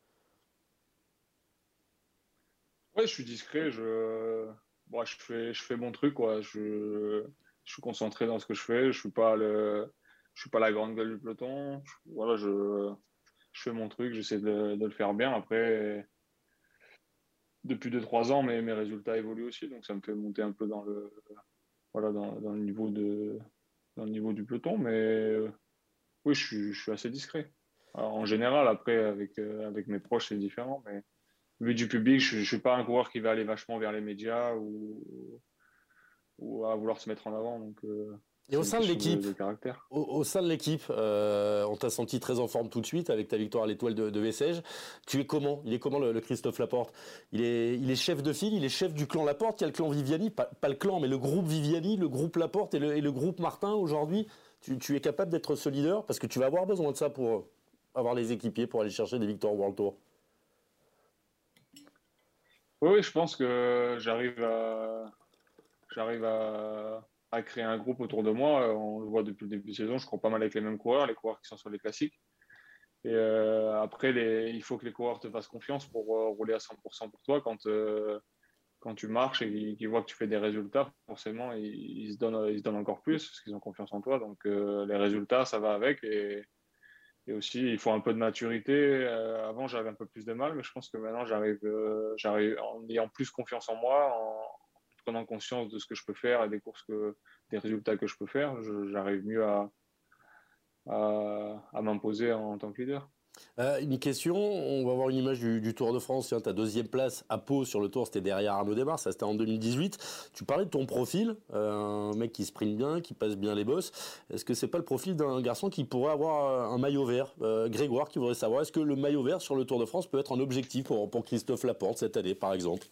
Ouais, je suis discret, je, bon, je, fais, je fais mon truc, quoi. Je, je suis concentré dans ce que je fais, je suis pas le, je suis pas la grande gueule du peloton. Je, voilà, je, je fais mon truc, j'essaie de, de le faire bien. Après, depuis deux trois ans, mes, mes résultats évoluent aussi, donc ça me fait monter un peu dans le, voilà, dans, dans le niveau de, dans le niveau du peloton. Mais euh, oui, je suis, je suis assez discret. Alors, en général, après, avec, euh, avec mes proches, c'est différent, mais vu du public, je ne suis pas un coureur qui va aller vachement vers les médias ou, ou à vouloir se mettre en avant. Donc, euh, et au sein de l'équipe, de, de caractère. Au, au sein de l'équipe, euh, on t'a senti très en forme tout de suite avec ta victoire à l'Étoile de, de Bessèges. Tu es comment? Il est comment le, le Christophe Laporte? il est, il est chef de file, il est chef du clan Laporte. Il y a le clan Viviani, pas, pas le clan, mais le groupe Viviani, le groupe Laporte et le, et le groupe Martin aujourd'hui. Tu, tu es capable d'être ce leader parce que tu vas avoir besoin de ça pour avoir les équipiers, pour aller chercher des victoires au World Tour. Oui, oui, je pense que j'arrive à, j'arrive à, à créer un groupe autour de moi. On le voit depuis le début de saison, je cours pas mal avec les mêmes coureurs, les coureurs qui sont sur les classiques. Et euh, après, les, il faut que les coureurs te fassent confiance pour euh, rouler à cent pour cent pour toi. Quand, euh, quand tu marches et qu'ils voient que tu fais des résultats, forcément, ils, ils, se donnent, ils se donnent encore plus parce qu'ils ont confiance en toi. Donc, euh, les résultats, ça va avec. Et, et aussi, il faut un peu de maturité. Euh, avant, j'avais un peu plus de mal, mais je pense que maintenant, j'arrive, euh, j'arrive en ayant plus confiance en moi, en, prenant conscience de ce que je peux faire et des courses, que, des résultats que je peux faire, je, j'arrive mieux à, à, à m'imposer en, en tant que leader. Euh, une question, on va voir une image du, du Tour de France. Tiens, ta deuxième place à Pau sur le Tour, c'était derrière Arnaud Démare, ça c'était en deux mille dix-huit. Tu parlais de ton profil, euh, un mec qui sprint bien, qui passe bien les bosses. Est-ce que c'est pas le profil d'un garçon qui pourrait avoir un maillot vert? euh, Grégoire qui voudrait savoir, est-ce que le maillot vert sur le Tour de France peut être un objectif pour, pour Christophe Laporte cette année, par exemple?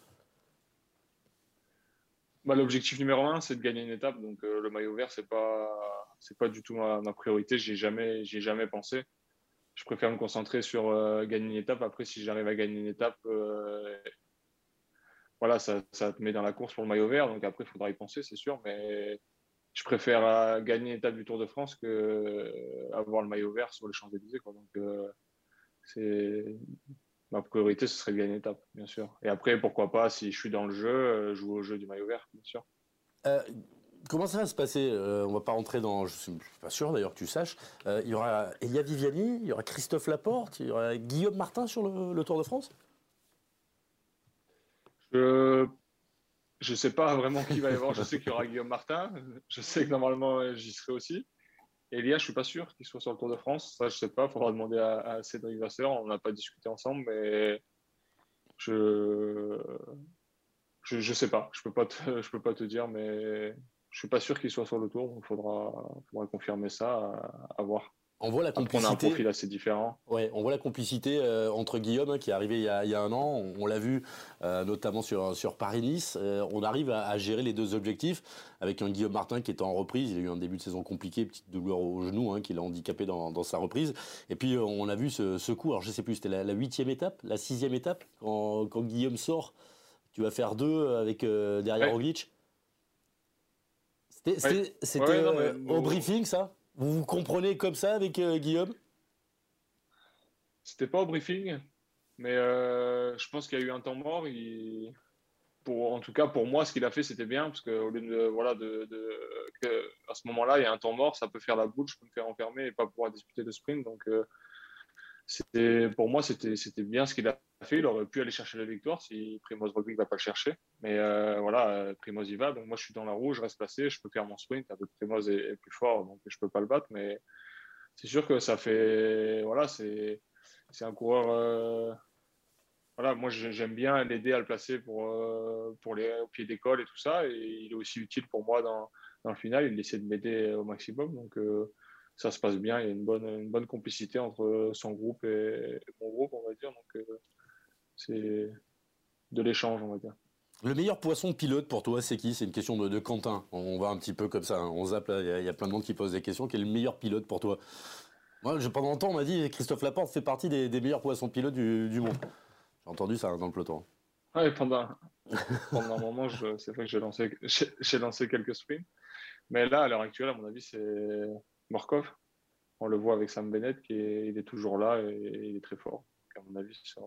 Bah, l'objectif numéro un, c'est de gagner une étape. Donc euh, le maillot vert, c'est pas, c'est pas du tout ma, ma priorité. J'y ai jamais, j'y ai jamais pensé. Je préfère me concentrer sur euh, gagner une étape. Après, si j'arrive à gagner une étape, euh, voilà, ça, ça te met dans la course pour le maillot vert. Donc après, il faudra y penser, c'est sûr. Mais je préfère euh, gagner une étape du Tour de France que euh, avoir le maillot vert sur les Champs-Élysées, quoi. Donc euh, c'est ma priorité, ce serait de gagner une étape, bien sûr. Et après, pourquoi pas, si je suis dans le jeu, euh, jouer au jeu du maillot vert, bien sûr. Euh, Comment ça va se passer? euh, On va pas rentrer dans. Je suis pas sûr d'ailleurs que tu saches. Euh, il y aura Elia Viviani, il y aura Christophe Laporte, il y aura Guillaume Martin sur le, le Tour de France. Je je sais pas vraiment qui va y avoir. Je sais qu'il y aura Guillaume Martin. Je sais que normalement j'y serai aussi. Elia, je suis pas sûr qu'il soit sur le Tour de France. Ça, je sais pas. Il faudra demander à, à Cédric Vasseur. On n'a pas discuté ensemble, mais je je, je sais pas. Je peux pas te, je peux pas te dire, mais je suis pas sûr qu'il soit sur le Tour. Donc, faudra faudra confirmer ça, à, à voir. On voit la Après, on a un complicité. profil assez différent. Ouais, on voit la complicité euh, entre Guillaume, hein, qui est arrivé il y a, il y a un an, on, on l'a vu euh, notamment sur, sur Paris-Nice. Euh, on arrive à, à gérer les deux objectifs avec un Guillaume Martin qui est en reprise. Il a eu un début de saison compliqué, petite douleur au genou, hein, qui l'a handicapé dans, dans sa reprise. Et puis euh, on a vu ce, ce coup, alors je sais plus, c'était la, la huitième étape, la sixième étape, quand, quand Guillaume sort, tu vas faire deux avec euh, derrière Ouais. Roglic. C'était, Ouais. c'était, c'était Ouais, non, mais euh, nous- au briefing, ça? Vous vous comprenez comme ça avec euh, Guillaume? C'était pas au briefing, mais euh, je pense qu'il y a eu un temps mort. Il... Pour, en tout cas, pour moi, ce qu'il a fait, c'était bien, parce qu'au lieu de, voilà, de, de, que, à ce moment-là, il y a un temps mort, ça peut faire la boule, je peux me faire enfermer et pas pouvoir disputer de sprint. Donc, euh, c'était, pour moi, c'était, c'était bien ce qu'il a fait. Il aurait pu aller chercher la victoire si Primoz Roglic ne va pas le chercher. Mais euh, voilà, euh, Primoz y va. Donc, moi, je suis dans la roue, je reste placé, je peux faire mon sprint. Avec Primoz est, est plus fort, donc je peux pas le battre. Mais c'est sûr que ça fait. Voilà, c'est, c'est un coureur. Euh, voilà, moi j'aime bien l'aider à le placer pour, euh, pour les au pied d'école et tout ça. Et il est aussi utile pour moi dans, dans le final. Il essaie de m'aider au maximum. Donc euh, ça se passe bien. Il y a une bonne, une bonne complicité entre son groupe et mon groupe, on va dire. Donc euh, c'est de l'échange, on va dire. Le meilleur poisson pilote pour toi, c'est qui? C'est une question de, de Quentin. On va un petit peu comme ça, hein. On zappe, il y, y a plein de monde qui pose des questions. Quel est le meilleur pilote pour toi? Moi, je, pendant longtemps, on m'a dit Christophe Laporte fait partie des, des meilleurs poissons pilotes du, du monde. J'ai entendu ça, hein, dans le peloton. Ouais, pendant, pendant un moment, je, c'est vrai que j'ai lancé, j'ai, j'ai lancé quelques sprints. Mais là, à l'heure actuelle, à mon avis, c'est Morkov. On le voit avec Sam Bennett, qui est, il est toujours là et, et il est très fort. Donc, à mon avis, ça,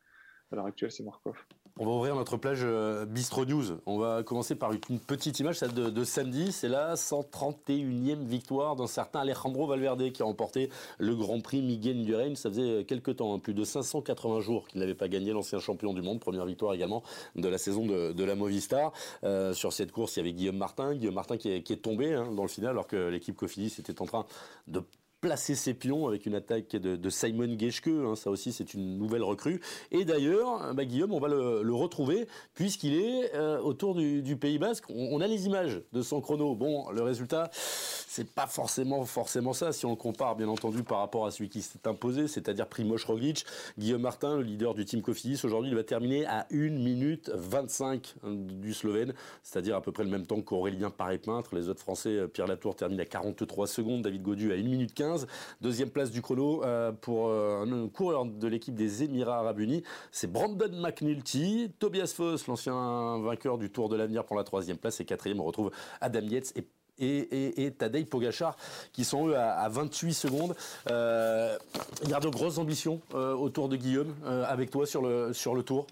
à l'heure actuelle, c'est Morkov. On va ouvrir notre plage euh, Bistro News. On va commencer par une, une petite image, celle de, de samedi. C'est la cent trente et unième victoire d'un certain Alejandro Valverde qui a remporté le Grand Prix Miguel Indurain. Ça faisait quelques temps, hein, plus de cinq cent quatre-vingts jours qu'il n'avait pas gagné, l'ancien champion du monde. Première victoire également de la saison de, de la Movistar. Euh, sur cette course, il y avait Guillaume Martin. Guillaume Martin qui est, qui est tombé, hein, dans le final, alors que l'équipe Cofidis était en train de placer ses pions avec une attaque de, de Simon Geschke, hein, ça aussi c'est une nouvelle recrue. Et d'ailleurs, bah, Guillaume, on va le, le retrouver puisqu'il est euh, autour du, du Pays Basque. On, on a les images de son chrono. Bon, le résultat, c'est pas forcément forcément ça si on le compare bien entendu par rapport à celui qui s'est imposé, c'est-à-dire Primoz Roglic. Guillaume Martin, le leader du team Cofidis, aujourd'hui il va terminer à une minute vingt-cinq du Slovène, c'est-à-dire à peu près le même temps qu'Aurélien Paré-Peintre. Les autres Français, Pierre Latour termine à quarante-trois secondes, David Gaudu à une minute quinze. Deuxième place du chrono euh, pour euh, un coureur de l'équipe des Émirats Arabes Unis, c'est Brandon McNulty. Tobias Foss, l'ancien vainqueur du Tour de l'Avenir, pour la troisième place. Et quatrième, on retrouve Adam Yates et Et, et, et Tadej Pogacar qui sont eux à, à vingt-huit secondes. Euh, il y a de grosses ambitions euh, autour de Guillaume euh, avec toi sur le, sur le Tour.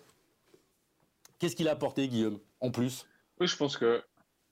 Qu'est-ce qu'il a apporté, Guillaume, en plus? Oui, je pense que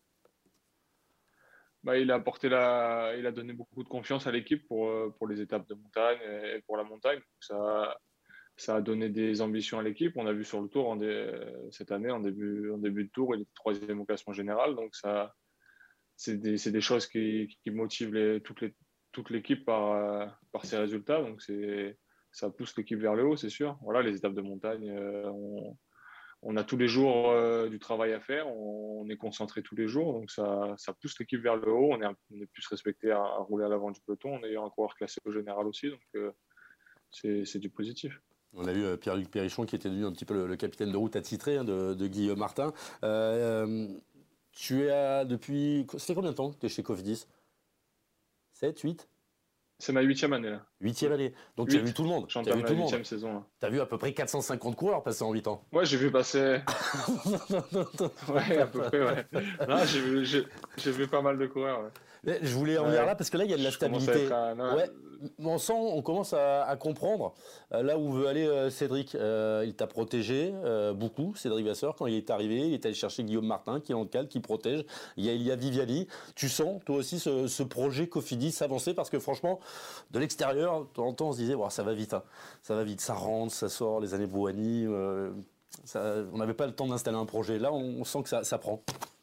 bah, il a apporté la, il a donné beaucoup de confiance à l'équipe pour, pour les étapes de montagne et pour la montagne. Donc ça, ça a donné des ambitions à l'équipe. On a vu sur le tour en dé, cette année, en début, en début de tour, il était troisième au classement général. Donc, ça, c'est des, c'est des choses qui, qui motivent les, toute, les, toute l'équipe par, par ces résultats. Donc, c'est, ça pousse l'équipe vers le haut, c'est sûr. Voilà, les étapes de montagne, euh, on, on a tous les jours euh, du travail à faire. On, on est concentré tous les jours. Donc, ça, ça pousse l'équipe vers le haut. On est, on est plus respecté à, à rouler à l'avant du peloton. On est un coureur classé au général aussi. Donc, euh, c'est, c'est du positif. On a vu euh, Pierre-Luc Périchon qui était devenu un petit peu le, le capitaine de route attitré hein, de, de Guillaume Martin. Euh, euh, tu es depuis... Ça fait combien de temps que tu es chez Cofidis? sept, huit? C'est ma huitième année là. Huitième année. Donc tu as vu tout le monde. Tu as vu la tout le huitième monde. saison. Tu as vu à peu près quatre cent cinquante coureurs passer en huit ans. Ouais, j'ai vu passer. ouais, à peu près, ouais. Non, j'ai vu, j'ai, j'ai vu pas mal de coureurs. Ouais. Je voulais en venir ouais. là parce que là, il y a de la Je stabilité. Un... Ouais, on sent, on commence à, à comprendre euh, là où veut aller euh, Cédric. Euh, il t'a protégé euh, beaucoup, Cédric Vasseur, quand il est arrivé. Il est allé chercher Guillaume Martin, qui est en cale, qui protège. Il y a Elia Viviani. Tu sens, toi aussi, ce, ce projet Cofidis avancer parce que franchement, de l'extérieur, de temps en temps, on se disait, oh, ça va vite. Hein. Ça va vite, ça rentre, ça sort, les années Bouhanni. Euh, ça, on n'avait pas le temps d'installer un projet. Là, on, on sent que ça, ça prend.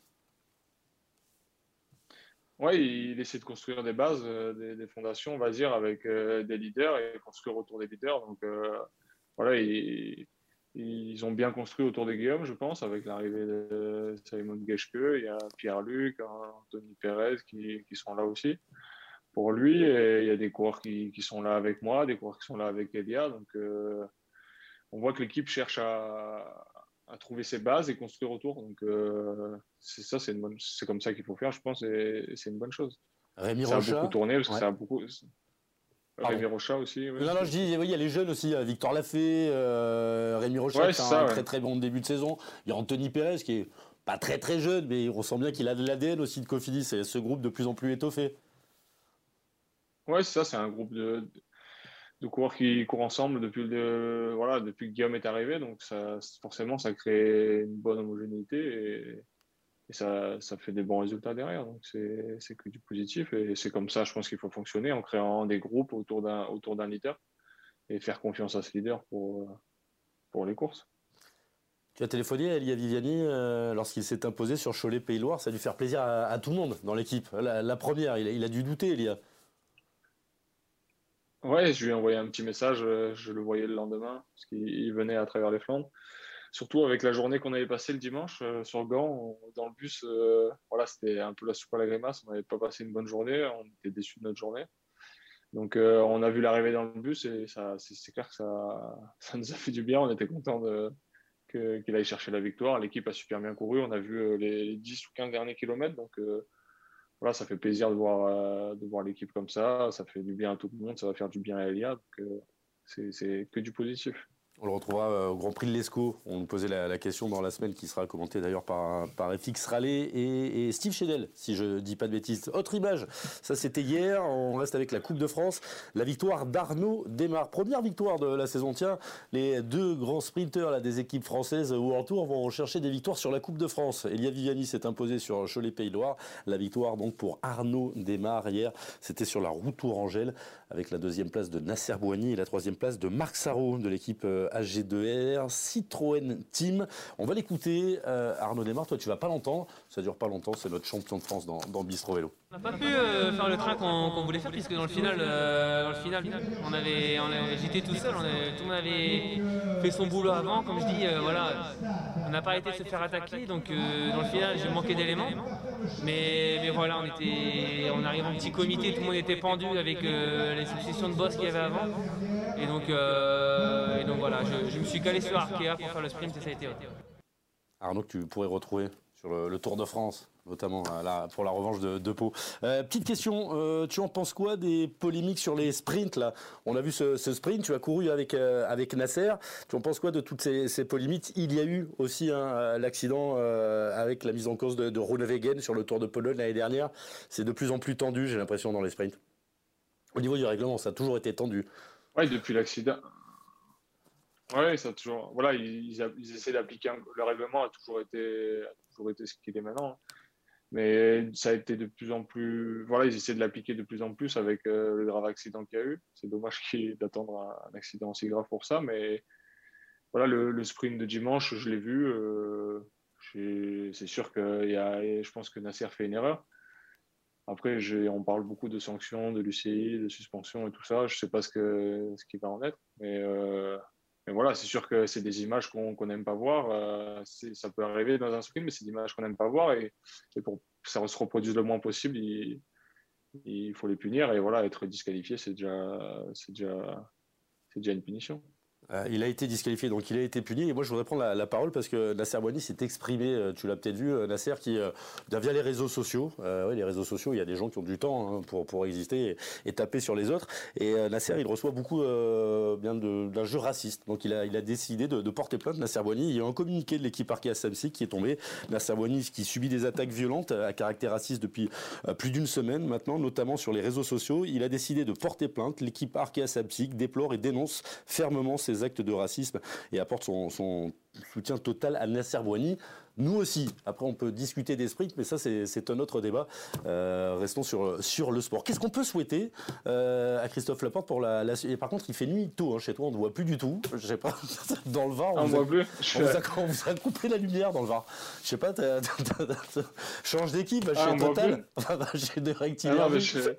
Oui, il essaie de construire des bases, euh, des, des fondations, on va dire, avec euh, des leaders et construire autour des leaders. Donc euh, voilà, ils, ils ont bien construit autour de Guillaume, je pense, avec l'arrivée de Simon Geschke, il y a Pierre-Luc, Anthony Perez qui, qui sont là aussi pour lui. Et il y a des coureurs qui, qui sont là avec moi, des coureurs qui sont là avec Elia. Donc euh, on voit que l'équipe cherche à, à trouver ses bases et construire autour. Donc, euh, c'est ça, c'est, une bonne, c'est comme ça qu'il faut faire, je pense, et c'est une bonne chose. Rémi ça Rocha. a beaucoup tourné, parce que ouais. ça a beaucoup... Pardon. Rémi Rocha aussi. Oui, non, non, je dis, oui, il y a les jeunes aussi, Victor Lafay, euh, Rémi Rocha, ouais, qui a ça, un ouais. très très bon début de saison. Il y a Anthony Perez, qui est pas très très jeune, mais on sent bien qu'il a de l'A D N aussi de Cofidis, et ce groupe de plus en plus étoffé. Ouais, c'est ça, c'est un groupe de... de coureurs qui courent ensemble depuis, le, voilà, depuis que Guillaume est arrivé. Donc, ça, forcément, ça crée une bonne homogénéité et, et ça, ça fait des bons résultats derrière. Donc, c'est, c'est que du positif. Et c'est comme ça, je pense qu'il faut fonctionner en créant des groupes autour d'un, autour d'un leader et faire confiance à ce leader pour, pour les courses. Tu as téléphoné à Elia Viviani euh, lorsqu'il s'est imposé sur Cholet-Pays-Loire. Ça a dû faire plaisir à, à tout le monde dans l'équipe. La, la première, il a, il a dû douter, Elia. Ouais, je lui ai envoyé un petit message, je le voyais le lendemain, parce qu'il venait à travers les Flandres. Surtout avec la journée qu'on avait passée le dimanche euh, sur Gand, on, dans le bus, euh, voilà, c'était un peu la soupe à la grimace, on n'avait pas passé une bonne journée, on était déçus de notre journée. Donc euh, on a vu l'arrivée dans le bus et ça, c'est, c'est clair que ça, ça nous a fait du bien, on était contents de, que, qu'il aille chercher la victoire. L'équipe a super bien couru, on a vu euh, les dix ou quinze derniers kilomètres, donc... Euh, Voilà, ça fait plaisir de voir, euh, de voir l'équipe comme ça. Ça fait du bien à tout le monde. Ça va faire du bien à Elia. Donc, euh, c'est, c'est que du positif. On le retrouvera au Grand Prix de l'Escaut. On nous posait la, la question dans la semaine qui sera commentée d'ailleurs par, par F X Raleigh et, et Steve Chédel, si je ne dis pas de bêtises. Autre image, ça c'était hier. On reste avec la Coupe de France. La victoire d'Arnaud Démare. Première victoire de la saison. Tiens, les deux grands sprinteurs là, des équipes françaises au World Tour vont rechercher des victoires sur la Coupe de France. Elia Viviani s'est imposé sur Cholet-Pays-Loire. La victoire donc pour Arnaud Démare hier. C'était sur la route Tourangelle avec la deuxième place de Nasser Bouhanni et la troisième place de Marc Sarrault de l'équipe H G deux R Citroën Team. On va l'écouter, euh, Arnaud Démare. Toi, tu vas pas l'entendre. Ça dure pas longtemps. C'est notre champion de France dans, dans Bistro Vélo. On n'a pas pu euh, faire le train qu'on, qu'on voulait faire puisque dans le final, euh, dans le final, on avait, on avait, j'étais tout seul. On avait, tout le monde avait fait son boulot avant. Comme je dis, euh, voilà, on n'a pas arrêté de se faire attaquer. Donc euh, dans le final, j'ai manqué d'éléments. Mais, mais voilà, on était, on arrive en petit comité. Tout le monde était pendu avec euh, les successions de boss qu'il y avait avant. Et donc, euh, et donc voilà, je, je me suis calé sur Arkea pour faire le sprint et ça a été. Ouais. Arnaud, que tu pourrais retrouver sur le, le Tour de France, notamment là, pour la revanche de, de Pau. Euh, petite question, euh, tu en penses quoi des polémiques sur les sprints là? On a vu ce, ce sprint, tu as couru avec, euh, avec Nasser. Tu en penses quoi de toutes ces, ces polémiques? Il y a eu aussi hein, l'accident euh, avec la mise en cause de, de Groenewegen sur le Tour de Pologne l'année dernière. C'est de plus en plus tendu, j'ai l'impression, dans les sprints. Au niveau du règlement, ça a toujours été tendu. Oui, depuis l'accident. Oui, ça a toujours. Voilà, ils, ils essaient d'appliquer un... le règlement a toujours été, a toujours été ce qu'il est maintenant. Mais ça a été de plus en plus. Voilà, ils essaient de l'appliquer de plus en plus avec euh, le grave accident qu'il y a eu. C'est dommage qu'il y ait d'attendre un, un accident aussi grave pour ça. Mais voilà, le, le sprint de dimanche, je l'ai vu. Euh, c'est sûr que y a, je pense que Nasser fait une erreur. Après, on parle beaucoup de sanctions, de l'U C I, de suspensions et tout ça. Je ne sais pas ce, que, ce qui va en être. Mais, euh, mais voilà, c'est sûr que c'est des images qu'on n'aime pas voir. Euh, ça peut arriver dans un sprint, mais c'est des images qu'on n'aime pas voir. Et, et pour que ça se reproduise le moins possible, il, il faut les punir. Et voilà, être disqualifié, c'est déjà, c'est déjà, c'est déjà une punition. Euh, il a été disqualifié, donc il a été puni. Et moi, je voudrais prendre la, la parole parce que Nasser Boughnani s'est exprimé, euh, tu l'as peut-être vu, euh, Nasser, qui, euh, via les réseaux sociaux, euh, ouais, les réseaux sociaux, il y a des gens qui ont du temps hein, pour, pour exister et, et taper sur les autres. Et euh, Nasser, il reçoit beaucoup euh, bien d'injures racistes. Donc il a, il a décidé de, de porter plainte, Nasser Boughnani. Il y a un communiqué de l'équipe Arkea Samsic qui est tombé. Nasser Boughnani qui subit des attaques violentes à caractère raciste depuis euh, plus d'une semaine maintenant, notamment sur les réseaux sociaux. Il a décidé de porter plainte. L'équipe Arkea Samsic déplore et dénonce fermement ces actes de racisme et apporte son, son soutien total à Nasser Boughnani. Nous aussi. Après, on peut discuter des sprints, mais ça, c'est un autre débat. Euh, restons sur, sur le sport. Qu'est-ce qu'on peut souhaiter euh, à Christophe Laporte pour la, la... Et par contre, il fait nuit tôt hein, chez toi, on ne voit plus du tout. Je sais pas, dans le Var, on, on, vous, a, plus. On, vous a, on vous a coupé la lumière dans le Var. Je sais pas, t'as, t'as, t'as, t'as, change d'équipe chez ah, Total. J'ai de réactiver. Ah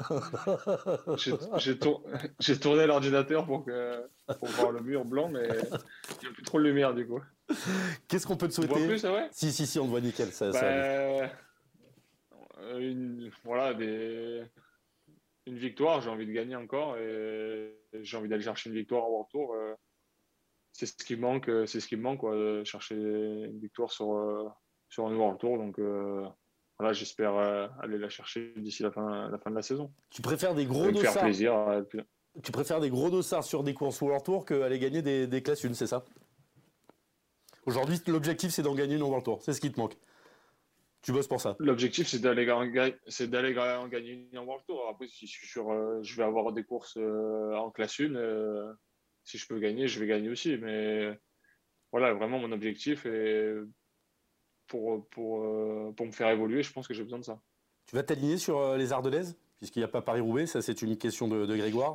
J'ai tour, tourné l'ordinateur pour, que, pour voir le mur blanc, mais il n'y a plus trop de lumière du coup. Qu'est-ce qu'on peut te souhaiter? On voit plus, c'est vrai? Si, si, si, on te voit nickel. Ça, bah, ça une, voilà, des, une victoire, j'ai envie de gagner encore et j'ai envie d'aller chercher une victoire au retour. Euh, c'est ce qui manque, c'est ce qui me manque, quoi, de chercher une victoire sur, euh, sur un nouveau retour. Donc euh, voilà, j'espère euh, aller la chercher d'ici la fin, la fin de la saison. Tu préfères des gros dossards? Faire plaisir. Euh, puis... Tu préfères des gros dossards sur des courses au World Tour qu'aller gagner des, des classes une, c'est ça? Aujourd'hui, l'objectif, c'est d'en gagner une au World Tour. C'est ce qui te manque. Tu bosses pour ça. L'objectif, c'est d'aller en gagner une en World Tour. Après, si je suis sur, euh, je vais avoir des courses euh, en classe une. Euh, si je peux gagner, je vais gagner aussi. Mais voilà, vraiment, mon objectif est pour, pour, euh, pour me faire évoluer, je pense que j'ai besoin de ça. Tu vas t'aligner sur euh, les Ardennaises, puisqu'il n'y a pas Paris-Roubaix. Ça, c'est une question de, de Grégoire.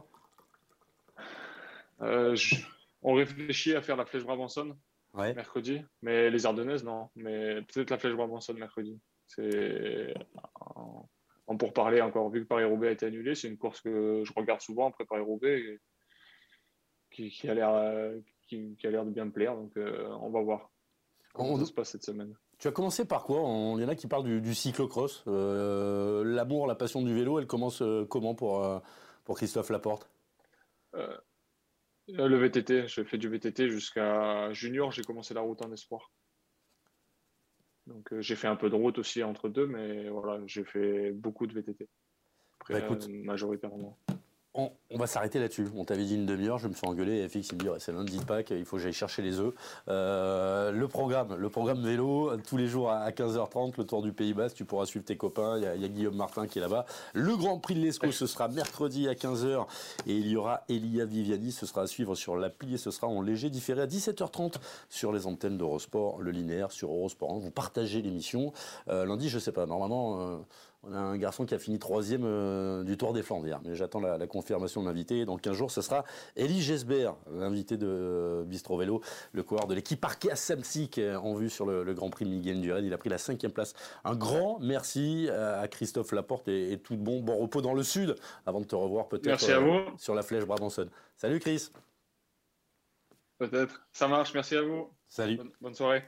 Euh, je, on réfléchit à faire la Flèche Brabançonne. Ouais. Mercredi, mais les Ardennaises, non. Mais peut-être la Flèche Brabançonne mercredi. C'est en pourparler encore. Vu que Paris-Roubaix a été annulé, c'est une course que je regarde souvent après Paris-Roubaix qui, qui a l'air qui, qui a l'air de bien me plaire. Donc euh, on va voir comment on... ça se passe cette semaine. Tu as commencé par quoi? Il y en a qui parlent du, du cyclocross. Euh, L'amour, la passion du vélo, elle commence euh, comment pour, euh, pour Christophe Laporte? euh... Le V T T, j'ai fait du V T T jusqu'à junior, j'ai commencé la route en espoir. Donc euh, j'ai fait un peu de route aussi entre deux, mais voilà, j'ai fait beaucoup de V T T. Après, bah, écoute, euh, majoritairement. On, on va s'arrêter là-dessus. On t'avait dit une demi-heure, je me fais engueuler. F X, il me dit ouais, c'est lundi de Pâques, il faut que j'aille chercher les œufs. Euh, le programme, le programme vélo, tous les jours à quinze heures trente, le Tour du Pays Basque. Tu pourras suivre tes copains. Il y a, il y a Guillaume Martin qui est là-bas. Le Grand Prix de l'Escaut, ce sera mercredi à quinze heures. Et il y aura Elia Viviani. Ce sera à suivre sur l'appli et ce sera en léger différé à dix-sept heures trente sur les antennes d'Eurosport, le linéaire sur Eurosport. Vous partagez l'émission. Euh, lundi, je sais pas. Normalement. Euh, On a un garçon qui a fini troisième euh, du Tour des Flandres hier, mais j'attends la, la confirmation de l'invité. Dans quinze jours, ce sera Elie Gesbert, l'invité de euh, Bistro Vélo, le coureur de l'équipe Arkea Samsic en vue sur le, le Grand Prix Miguel Indurain. Il a pris la cinquième place. Un grand merci à Christophe Laporte et, et tout bon bon repos dans le sud avant de te revoir peut-être euh, sur la Flèche Brabançonne. Salut Chris. Peut-être. Ça marche. Merci à vous. Salut. Bonne, bonne soirée.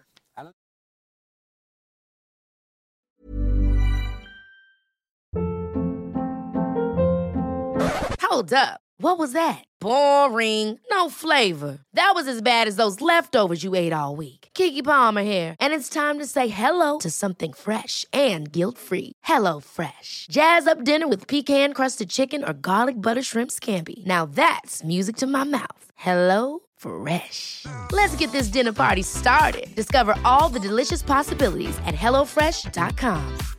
Hold up. What was that? Boring. No flavor. That was as bad as those leftovers you ate all week. Keke Palmer here, and it's time to say hello to something fresh and guilt-free. Hello Fresh. Jazz up dinner with pecan-crusted chicken or garlic butter shrimp scampi. Now that's music to my mouth. Hello Fresh. Let's get this dinner party started. Discover all the delicious possibilities at hello fresh dot com.